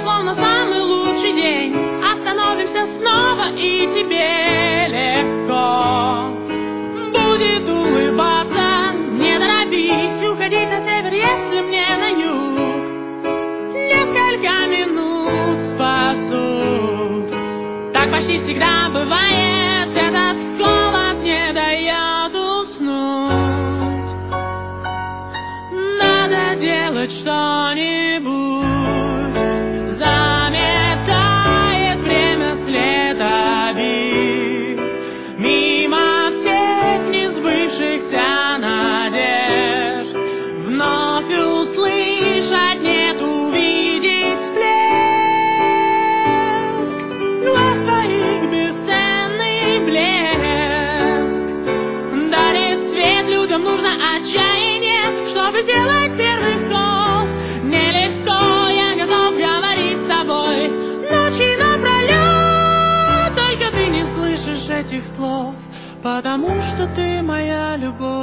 словно самый лучший день. Остановимся снова, и тебе легко будет улыбаться. Не торопись уходить на север, если мне на юг. Несколько минут спасут. Так почти всегда бывает, этот холод не дает уснуть. Надо делать что-нибудь. Заметает время след обид. Мимо всех несбывшихся надежд. Вновь услышать нет, увидеть всплеск. Глаз твоих бесценный блеск. Дарит свет, людям нужно отчаяние, чтобы сделать первый вдох. Нелегко, я готов говорить с тобой ночи напролет. Только ты не слышишь этих слов, потому что ты моя любовь.